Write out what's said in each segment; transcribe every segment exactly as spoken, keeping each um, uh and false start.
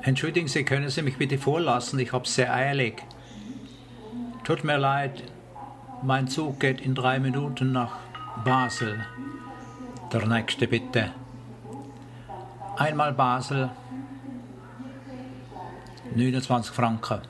Entschuldigen Sie, können Sie mich bitte vorlassen? Ich habe es sehr eilig. Tut mir leid, mein Zug geht in drei Minuten nach Basel. Der nächste bitte. Einmal Basel, neunundzwanzig Franken.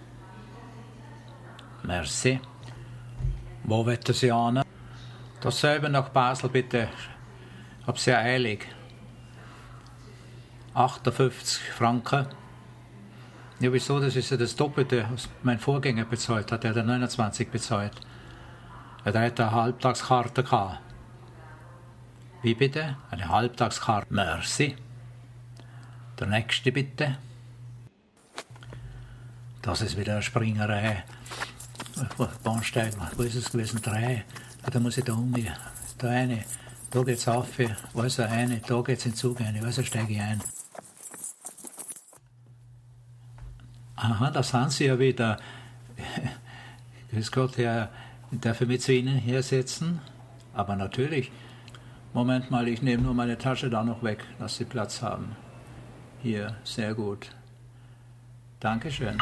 Merci. Wo wollen Sie hin? Dasselbe nach Basel bitte. Ich habe sehr eilig. achtundfünfzig Franken. Ja, wieso? Das ist ja das Doppelte, was mein Vorgänger bezahlt hat. Der hat neunundzwanzig bezahlt. Ja, der hat eine Halbtagskarte gehabt. Wie bitte? Eine Halbtagskarte. Merci. Der nächste bitte. Das ist wieder eine Springerei. Bahnsteig, wo ist es gewesen? Drei. Ja, da muss ich da umgehen. Da eine. Da geht's auf. Wo ist der eine? Da geht's in den Zug ein. Also steige ich ein. Aha, da sind Sie ja wieder. Grüß Gott, Herr, darf ich mit zu Ihnen hier sitzen? Aber natürlich. Moment mal, ich nehme nur meine Tasche da noch weg, dass Sie Platz haben. Hier, sehr gut. Dankeschön.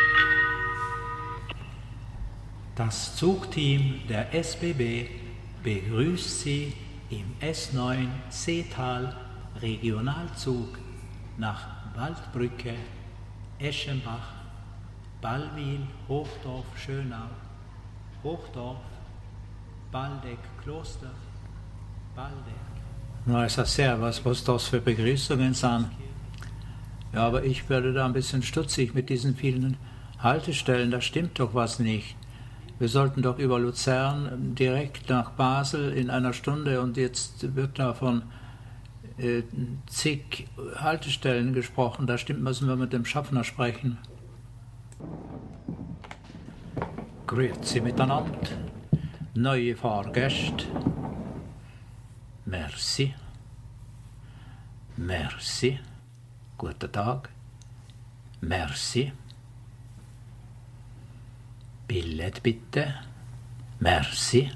Das Zugteam der S B B begrüßt Sie im S neun Seetal Regionalzug nach Waldbrücke, Eschenbach, Ballwil, Hochdorf, Schönau, Hochdorf, Baldeck, Kloster, Baldeck. Na, ist das sehr, was, was das für Begrüßungen sind. Ja, aber ich werde da ein bisschen stutzig mit diesen vielen Haltestellen, da stimmt doch was nicht. Wir sollten doch über Luzern direkt nach Basel in einer Stunde und jetzt wird da von äh, zig Haltestellen gesprochen. Da stimmt, müssen wir mit dem Schaffner sprechen. Grüezi miteinander. Neue Fahrgäste. Merci. Merci. Guten Tag. Merci. Billett bitte. Merci.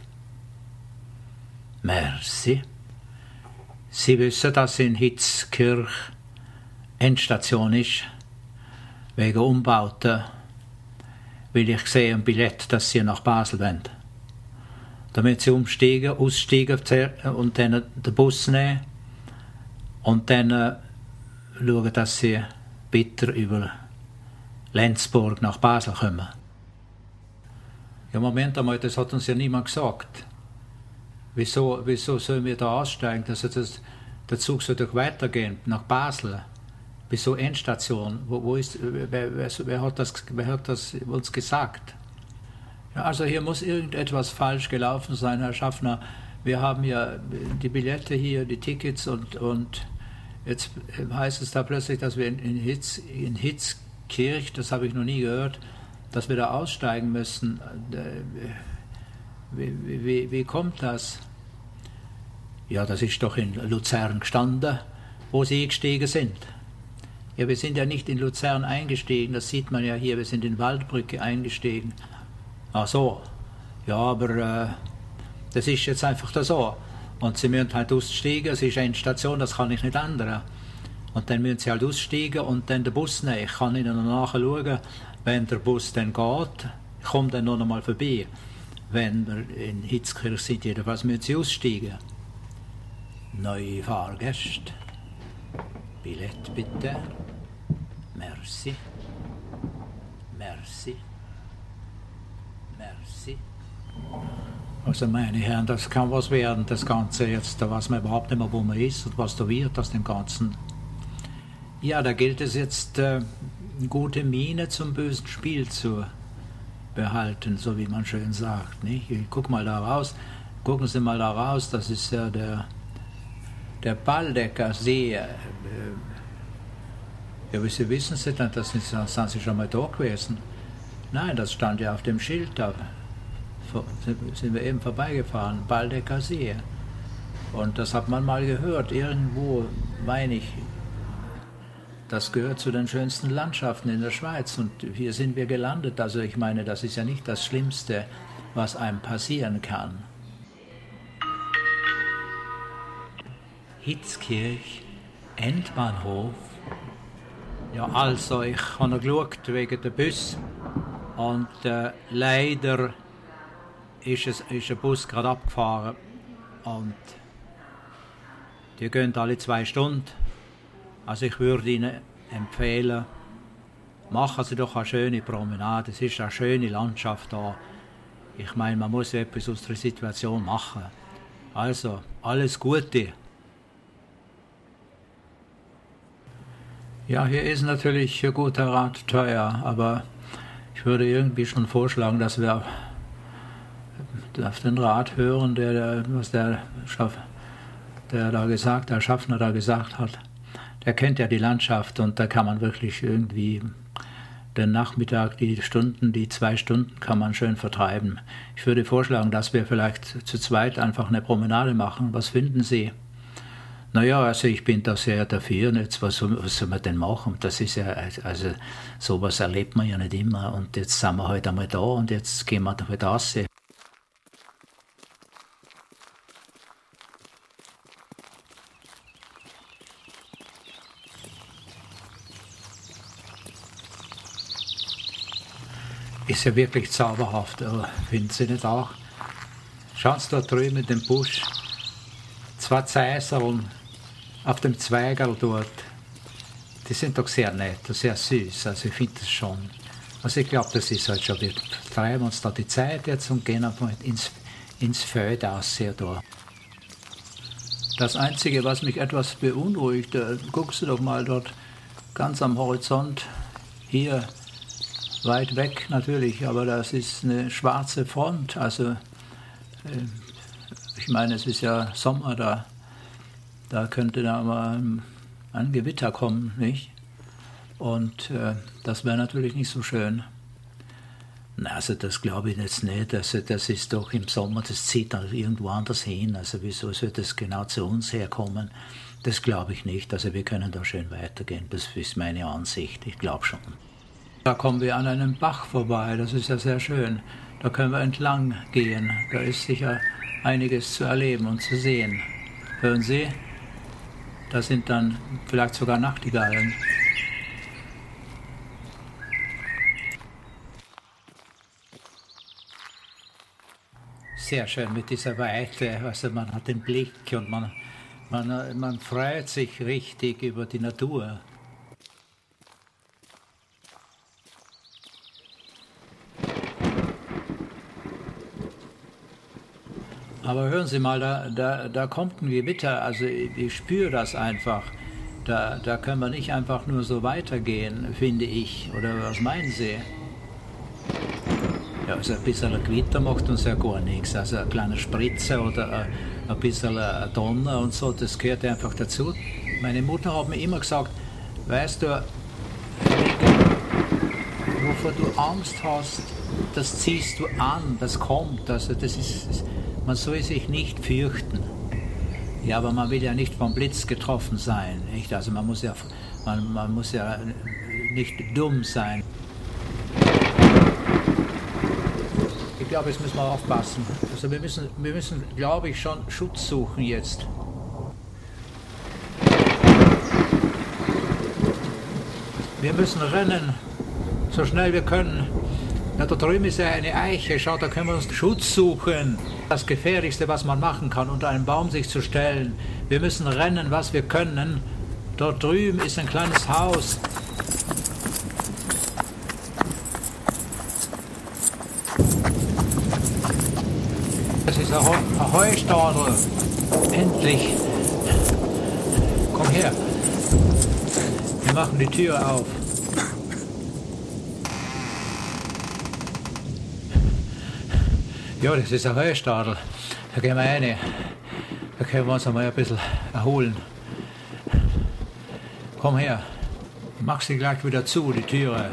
Merci. Sie wissen, dass in Hitzkirch Endstation ist. Wegen Umbauten. Weil ich sehe im Billett, dass Sie nach Basel wollen. Damit Sie umsteigen, aussteigen und dann den Bus nehmen. Und dann äh, schauen, dass Sie weiter über Lenzburg nach Basel kommen. Ja, Moment einmal, das hat uns ja niemand gesagt. Wieso, wieso sollen wir da aussteigen? Also das, der Zug soll doch weitergehen, nach Basel. Wieso Endstation? Wo, wo ist, wer, wer, wer, hat das, wer hat das uns gesagt? Ja, also hier muss irgendetwas falsch gelaufen sein, Herr Schaffner. Wir haben ja die Billette hier, die Tickets und, und jetzt heißt es da plötzlich, dass wir in, in, Hitz, in Hitzkirch, das habe ich noch nie gehört, dass wir da aussteigen müssen. Wie, wie, wie kommt das? Ja, das ist doch in Luzern gestanden, wo Sie gestiegen sind. Ja, wir sind ja nicht in Luzern eingestiegen, das sieht man ja hier, wir sind in Waldbrücke eingestiegen. Ach so, ja, aber äh, das ist jetzt einfach da so. Und Sie müssen halt aussteigen, es ist eine Endstation, das kann ich nicht ändern. Und dann müssen Sie halt aussteigen und dann den Bus nehmen. Ich kann Ihnen noch nachschauen, wenn der Bus dann geht, ich komme dann noch einmal vorbei. Wenn wir in Hitzkirch sind, jedenfalls müssen Sie aussteigen. Neue Fahrgäste. Billett bitte. Merci. Merci. Merci. Also meine Herren, das kann was werden, das Ganze jetzt, da weiß man überhaupt nicht mehr, wo man ist und was da wird aus dem Ganzen. Ja, da gilt es jetzt, äh, gute Miene zum bösen Spiel zu behalten, so wie man schön sagt. Nicht? Guck mal da raus, gucken Sie mal da raus, das ist ja der, der Baldecker See. Äh, ja, wie Sie wissen Sie dann, das sind, sind Sie schon mal da gewesen? Nein, das stand ja auf dem Schild da. Sind wir eben vorbeigefahren, Baldecker See. Und das hat man mal gehört, irgendwo, meine ich, das gehört zu den schönsten Landschaften in der Schweiz und hier sind wir gelandet. Also ich meine, das ist ja nicht das Schlimmste, was einem passieren kann. Hitzkirch, Endbahnhof, Ja, also, ich habe noch geschaut wegen der Bus und äh, leider ist, es, ist ein Bus gerade abgefahren und die gehen alle zwei Stunden. Also ich würde Ihnen empfehlen, machen Sie doch eine schöne Promenade, es ist eine schöne Landschaft da. Ich meine, man muss etwas aus der Situation machen. Also, alles Gute. Ja, hier ist natürlich ein guter Rat teuer, aber ich würde irgendwie schon vorschlagen, dass wir auf den Rat hören, der, was der, der da gesagt, der Schaffner da gesagt hat. Der kennt ja die Landschaft und da kann man wirklich irgendwie den Nachmittag, die Stunden, die zwei Stunden kann man schön vertreiben. Ich würde vorschlagen, dass wir vielleicht zu zweit einfach eine Promenade machen. Was finden Sie? Naja, also ich bin da sehr dafür. Jetzt, was, was soll man denn machen? Das ist ja, also sowas erlebt man ja nicht immer. Und jetzt sind wir heute einmal da und jetzt gehen wir halt raus. Ist ja wirklich zauberhaft, finden Sie nicht auch? Schauen Sie da drüben in den Busch, zwei Zeiserln auf dem Zweigerl dort, die sind doch sehr nett und sehr süß, also ich finde das schon. Also ich glaube, das ist halt schon, wir treiben uns da die Zeit jetzt und gehen einfach ins, ins Feld aus hier da. Das Einzige, was mich etwas beunruhigt, äh, guckst du doch mal dort ganz am Horizont, hier, weit weg natürlich, aber das ist eine schwarze Front, also äh, ich meine, es ist ja Sommer da, da könnte da mal ein Gewitter kommen, nicht? Und äh, das wäre natürlich nicht so schön. Na, also das glaube ich jetzt nicht, also das ist doch im Sommer, das zieht dann irgendwo anders hin, also wieso soll das genau zu uns herkommen? Das glaube ich nicht, also wir können da schön weitergehen, das ist meine Ansicht, ich glaube schon. Da kommen wir an einem Bach vorbei, das ist ja sehr schön. Da können wir entlang gehen, da ist sicher einiges zu erleben und zu sehen. Hören Sie? Da sind dann vielleicht sogar Nachtigallen. Sehr schön mit dieser Weite, also man hat den Blick und man, man, man freut sich richtig über die Natur. Aber hören Sie mal, da, da, da kommt ein Gewitter, also ich, ich spüre das einfach. Da, da können wir nicht einfach nur so weitergehen, finde ich. Oder was meinen Sie? Ja, also ein bisschen ein Gewitter macht uns ja gar nichts. Also eine kleine Spritze oder ein, ein bisschen ein Donner und so, das gehört einfach dazu. Meine Mutter hat mir immer gesagt, weißt du, wovor du Angst hast, das ziehst du an, das kommt. Also das ist... Man soll sich nicht fürchten. Ja, aber man will ja nicht vom Blitz getroffen sein. Nicht? Also man muss ja, man, man muss ja nicht dumm sein. Ich glaube, jetzt müssen wir aufpassen. Also wir müssen, wir müssen, glaube ich, schon Schutz suchen jetzt. Wir müssen rennen, so schnell wir können. Ja, da drüben ist ja eine Eiche, schau, da können wir uns Schutz suchen. Das Gefährlichste, was man machen kann, unter einen Baum sich zu stellen. Wir müssen rennen, was wir können. Dort drüben ist ein kleines Haus. Das ist ein, Heu ein Heustadel. Endlich. Komm her. Wir machen die Tür auf. Ja, das ist ein Heustadel. Da gehen wir rein. Da können wir uns einmal ein bisschen erholen. Komm her. Mach sie gleich wieder zu, die Türe.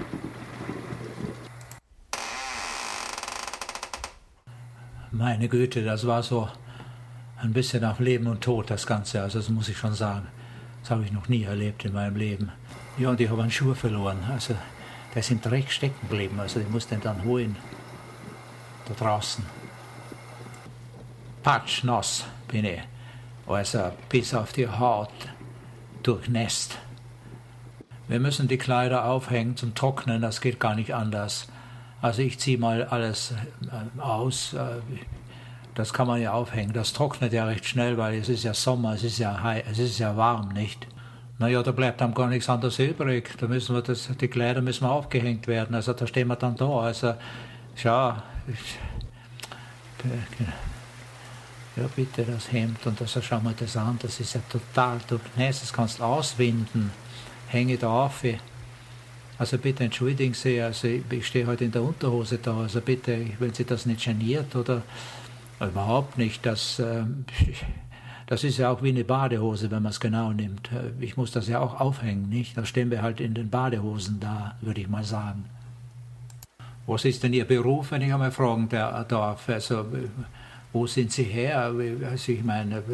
Meine Güte, das war so ein bisschen auf Leben und Tod, das Ganze. Also das muss ich schon sagen. Das habe ich noch nie erlebt in meinem Leben. Ja, und ich habe einen Schuh verloren. Also der ist im Dreck stecken geblieben. Also ich musste den dann holen. Da draußen. Patschnass bin ich, also bis auf die Haut durchnässt. Wir müssen die Kleider aufhängen zum Trocknen, das geht gar nicht anders. Also ich ziehe mal alles aus, das kann man ja aufhängen. Das trocknet ja recht schnell, weil es ist ja Sommer, es ist ja heiß, es ist ja warm, nicht? Naja, da bleibt dann gar nichts anderes übrig. Da müssen wir das, die Kleider müssen aufgehängt werden. Also da stehen wir dann da. Also, ja, ich, ja bitte das Hemd und das, schau mal das an. Das ist ja total durchnässt. Das kannst du auswinden. Hänge da auf. Also bitte entschuldigen Sie, also ich stehe heute in der Unterhose da. Also bitte, wenn Sie das nicht geniert oder überhaupt nicht. Das, äh, das ist ja auch wie eine Badehose, wenn man es genau nimmt. Ich muss das ja auch aufhängen, nicht? Da stehen wir halt in den Badehosen da, würde ich mal sagen. Was ist denn Ihr Beruf, wenn ich einmal fragen darf? Also, wo sind Sie her? Also ich meine,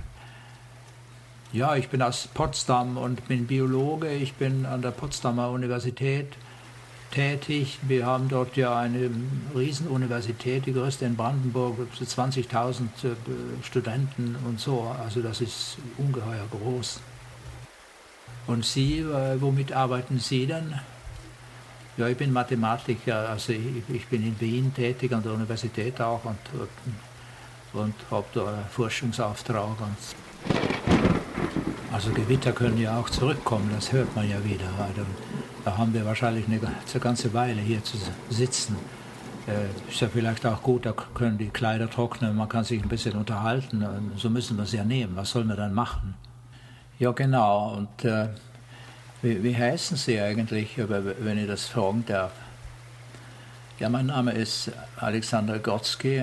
ja, ich bin aus Potsdam und bin Biologe. Ich bin an der Potsdamer Universität tätig. Wir haben dort ja eine Riesenuniversität, die größte in Brandenburg, so zwanzigtausend Studenten und so. Also das ist ungeheuer groß. Und Sie, womit arbeiten Sie denn? Ja, ich bin Mathematiker, also ich, ich bin in Wien tätig, an der Universität auch und, und, und habe da einen Forschungsauftrag. Und also Gewitter können ja auch zurückkommen, das hört man ja wieder. Also, da haben wir wahrscheinlich eine, eine ganze Weile hier zu sitzen. Äh, ist ja vielleicht auch gut, da können die Kleider trocknen, man kann sich ein bisschen unterhalten. So müssen wir es ja nehmen, was sollen wir dann machen? Ja genau, und äh, wie, wie heißen Sie eigentlich, wenn ich das fragen darf? Ja, mein Name ist Alexander Grodzki.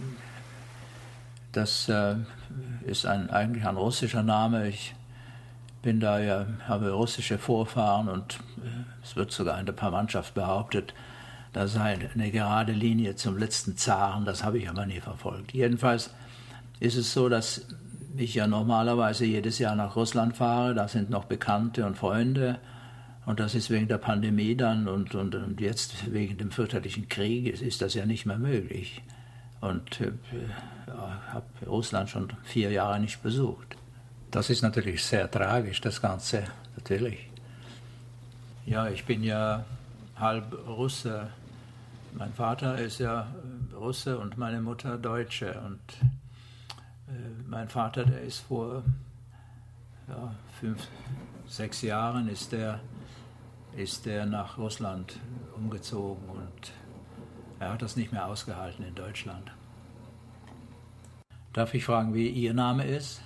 Das äh, ist ein, eigentlich ein russischer Name. Ich bin da ja, habe russische Vorfahren und es wird sogar in der Verwandtschaft behauptet, da sei eine gerade Linie zum letzten Zaren, das habe ich aber nie verfolgt. Jedenfalls ist es so, dass ich ja normalerweise jedes Jahr nach Russland fahre, da sind noch Bekannte und Freunde und das ist wegen der Pandemie dann und, und, und jetzt wegen dem fürchterlichen Krieg ist, ist das ja nicht mehr möglich. Und äh, ja, habe Russland schon vier Jahre nicht besucht. Das ist natürlich sehr tragisch, das Ganze, natürlich. Ja, ich bin ja halb Russe. Mein Vater ist ja Russe und meine Mutter Deutsche. Und äh, mein Vater, der ist vor ja, fünf, sechs Jahren ist der, ist der nach Russland umgezogen und er hat das nicht mehr ausgehalten in Deutschland. Darf ich fragen, wie Ihr Name ist?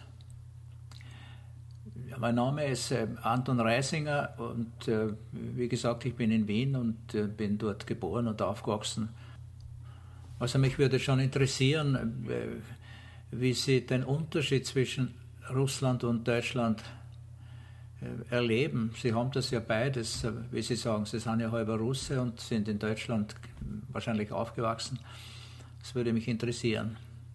Ja, mein Name ist äh, Anton Reisinger und äh, wie gesagt, ich bin in Wien und äh, bin dort geboren und aufgewachsen. Also mich würde schon interessieren, äh, wie Sie den Unterschied zwischen Russland und Deutschland äh, erleben. Sie haben das ja beides, äh, wie Sie sagen, Sie sind ja halber Russe und sind in Deutschland wahrscheinlich aufgewachsen. Das würde mich interessieren.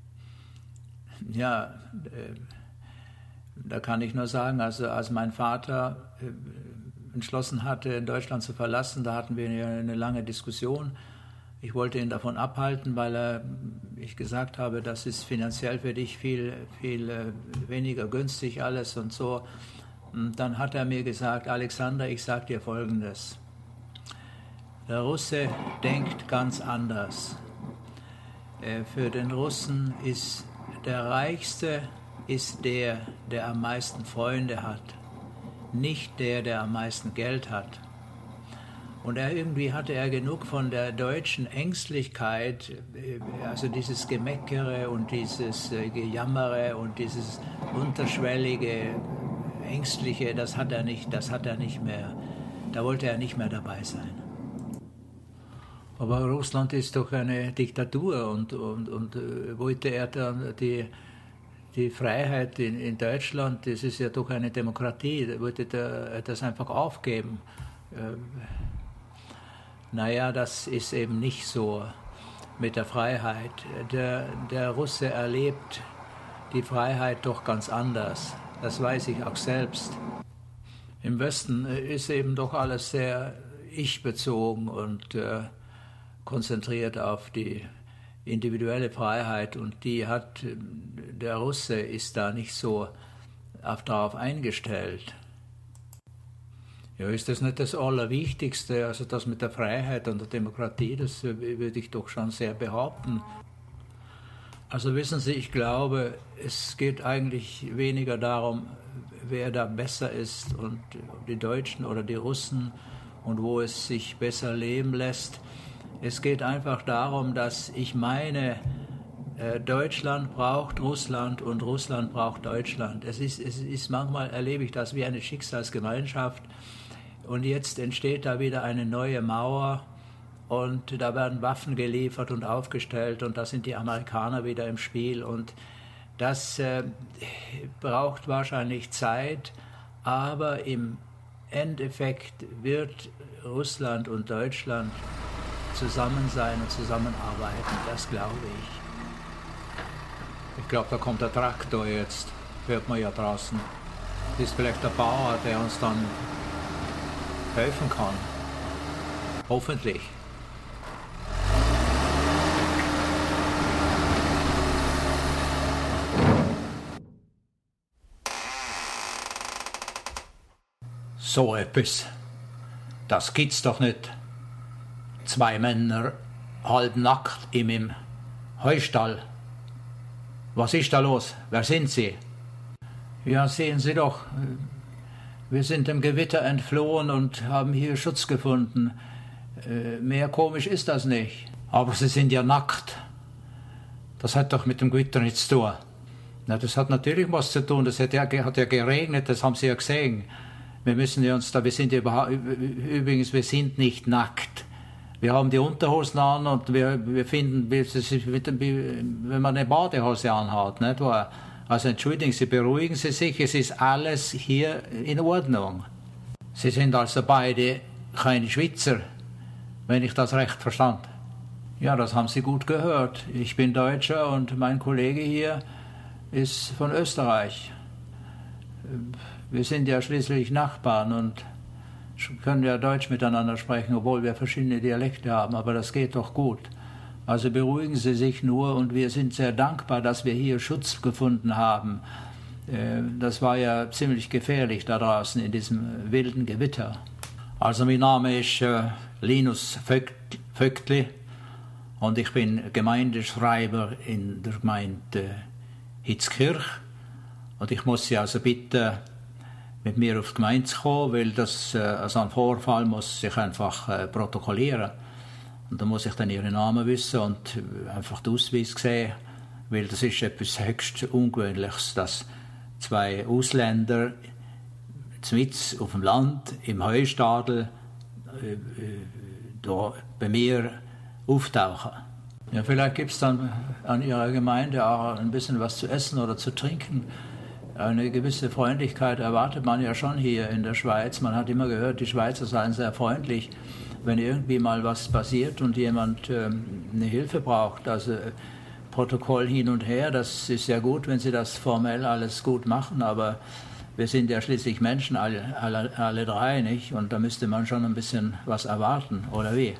Ja, äh, da kann ich nur sagen, also als mein Vater äh, entschlossen hatte, in Deutschland zu verlassen, da hatten wir eine lange Diskussion. Ich wollte ihn davon abhalten, weil er, ich gesagt habe, das ist finanziell für dich viel, viel äh, weniger günstig alles und so. Und dann hat er mir gesagt, Alexander, ich sage dir Folgendes. Der Russe denkt ganz anders. Äh, für den Russen ist der Reichste ist der, der am meisten Freunde hat, nicht der, der am meisten Geld hat. Und er, irgendwie hatte er genug von der deutschen Ängstlichkeit, also dieses Gemeckere und dieses Gejammere und dieses unterschwellige, ängstliche, das hat er nicht, das hat er nicht mehr, da wollte er nicht mehr dabei sein. Aber Russland ist doch eine Diktatur und, und, und wollte er dann die Die Freiheit in, in Deutschland, das ist ja doch eine Demokratie, da wollte er das einfach aufgeben. Ähm, naja, das ist eben nicht so mit der Freiheit. Der, der Russe erlebt die Freiheit doch ganz anders. Das weiß ich auch selbst. Im Westen ist eben doch alles sehr ich-bezogen und äh, konzentriert auf die individuelle Freiheit und die hat, der Russe ist da nicht so auf, darauf eingestellt. Ja, ist das nicht das Allerwichtigste? Also das mit der Freiheit und der Demokratie, das würde ich doch schon sehr behaupten. Also wissen Sie, ich glaube, es geht eigentlich weniger darum, wer da besser ist, und die Deutschen oder die Russen, und wo es sich besser leben lässt. Es geht einfach darum, dass ich meine, Deutschland braucht Russland und Russland braucht Deutschland. Es ist, es ist manchmal erlebe ich das wie eine Schicksalsgemeinschaft, und jetzt entsteht da wieder eine neue Mauer, und da werden Waffen geliefert und aufgestellt, und da sind die Amerikaner wieder im Spiel, und das äh, braucht wahrscheinlich Zeit, aber im Endeffekt wird Russland und Deutschland zusammen sein und zusammenarbeiten, das glaube ich. Ich glaube, da kommt der Traktor jetzt, hört man ja draußen. Das ist vielleicht der Bauer, der uns dann helfen kann. Hoffentlich. So etwas, das gibt's doch nicht. Zwei Männer halb nackt in meinem Heustall. Was ist da los? Wer sind Sie? Ja, sehen Sie doch, wir sind dem Gewitter entflohen und haben hier Schutz gefunden. Äh, mehr komisch ist das nicht. Aber Sie sind ja nackt. Das hat doch mit dem Gewitter nichts zu tun. Na, das hat natürlich was zu tun. Das hat ja, hat ja geregnet, das haben Sie ja gesehen. Wir müssen ja uns da, wir sind ja überhaupt, übrigens, wir sind nicht nackt. Wir haben die Unterhosen an, und wir, wir finden, das ist, wenn man eine Badehose anhat, nicht wahr? Also entschuldigen Sie, beruhigen Sie sich, es ist alles hier in Ordnung. Sie sind also beide keine Schweizer, wenn ich das recht verstand. Ja, das haben Sie gut gehört. Ich bin Deutscher und mein Kollege hier ist von Österreich. Wir sind ja schließlich Nachbarn und können ja Deutsch miteinander sprechen, obwohl wir verschiedene Dialekte haben, aber das geht doch gut. Also beruhigen Sie sich nur, und wir sind sehr dankbar, dass wir hier Schutz gefunden haben. Das war ja ziemlich gefährlich da draußen in diesem wilden Gewitter. Also mein Name ist Linus Vögtli und ich bin Gemeindeschreiber in der Gemeinde Hitzkirch, und ich muss Sie also bitten, mit mir auf die Gemeinde zu kommen, weil das, also ein Vorfall muss sich einfach äh, protokollieren. Und da muss ich dann Ihren Namen wissen und einfach den Ausweis sehen, weil das ist etwas höchst Ungewöhnliches, dass zwei Ausländer mitten auf dem Land, im Heustadel, äh, da bei mir auftauchen. Ja, vielleicht gibt es dann an Ihrer Gemeinde auch ein bisschen was zu essen oder zu trinken. Eine gewisse Freundlichkeit erwartet man ja schon hier in der Schweiz. Man hat immer gehört, die Schweizer seien sehr freundlich, wenn irgendwie mal was passiert und jemand ähm, eine Hilfe braucht. Also äh, Protokoll hin und her, das ist ja gut, wenn Sie das formell alles gut machen, aber wir sind ja schließlich Menschen, alle, alle, alle drei, nicht? Und da müsste man schon ein bisschen was erwarten, oder wie?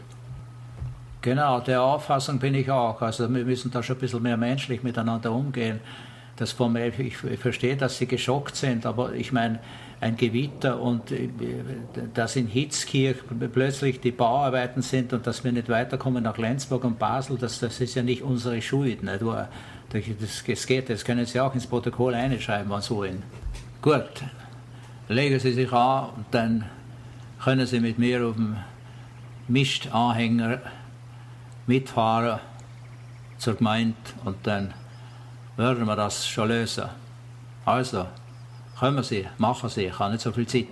Genau, der Auffassung bin ich auch. Also wir müssen da schon ein bisschen mehr menschlich miteinander umgehen. Das formell, ich, ich verstehe, dass Sie geschockt sind, aber ich meine, ein Gewitter und äh, dass in Hitzkirch plötzlich die Bauarbeiten sind und dass wir nicht weiterkommen nach Lenzburg und Basel, das, das ist ja nicht unsere Schuld. Nicht? Das, das geht, das können Sie auch ins Protokoll einschreiben, was Sie wollen. Gut, legen Sie sich an und dann können Sie mit mir auf dem Mistanhänger mitfahren zur Gemeinde und dann werden wir das schon lösen. Also, kommen Sie, machen Sie, ich habe nicht so viel Zeit.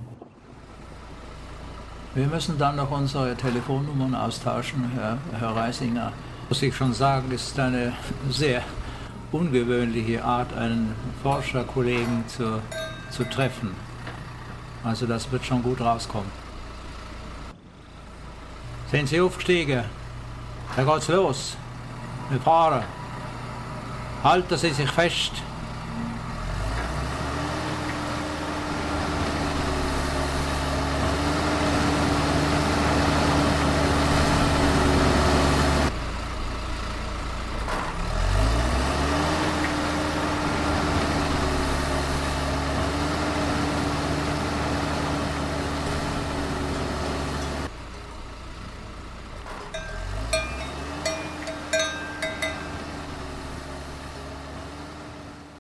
Wir müssen dann noch unsere Telefonnummern austauschen, Herr, Herr Reisinger. Muss ich schon sagen, es ist eine sehr ungewöhnliche Art, einen Forscherkollegen zu, zu treffen. Also das wird schon gut rauskommen. Sind Sie aufgestiegen? Da geht's los. Wir fahren. Halten Sie sich fest.